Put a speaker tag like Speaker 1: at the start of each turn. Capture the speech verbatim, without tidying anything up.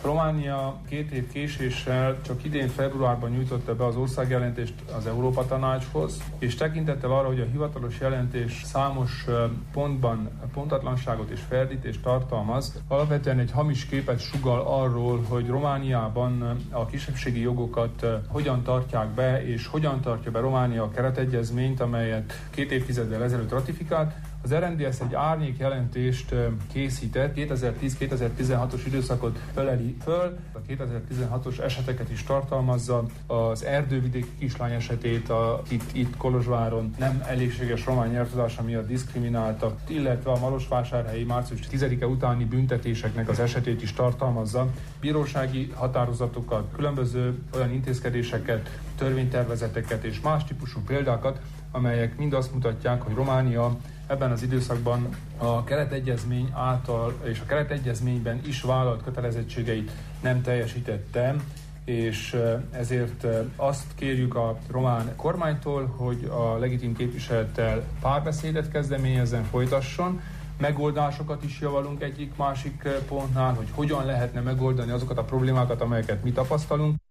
Speaker 1: Románia két év késéssel csak idén februárban nyújtotta be az országjelentést az Európa Tanácshoz, és tekintettel arra, hogy a hivatalos jelentés számos pontban pontatlanságot és ferdítést tartalmaz, alapvetően egy hamis képet sugall arról, hogy Romániában a kisebbségi jogokat hogyan tartják be, és hogyan tartja be Románia a keretegyezményt, amelyet két évtizeddel ezelőtt ratifikált. Az er en dé es egy árnyék jelentést készített, kétezer-tíz-kétezer-tizenhatos időszakot öleli föl, a kétezer-tizenhatos eseteket is tartalmazza, az erdővidéki kislány esetét, akit itt Kolozsváron nem elégséges román nyelvtudása miatt diszkrimináltak, illetve a marosvásárhelyi március tizedike utáni büntetéseknek az esetét is tartalmazza, bírósági határozatokat, különböző olyan intézkedéseket, törvénytervezeteket és más típusú példákat, amelyek mind azt mutatják, hogy Románia ebben az időszakban a keretegyezmény által és a keretegyezményben is vállalt kötelezettségeit nem teljesítette, és ezért azt kérjük a román kormánytól, hogy a legitim képviselettel párbeszédet kezdeményezzen, folytasson. Megoldásokat is javalunk egyik-másik pontnál, hogy hogyan lehetne megoldani azokat a problémákat, amelyeket mi tapasztalunk.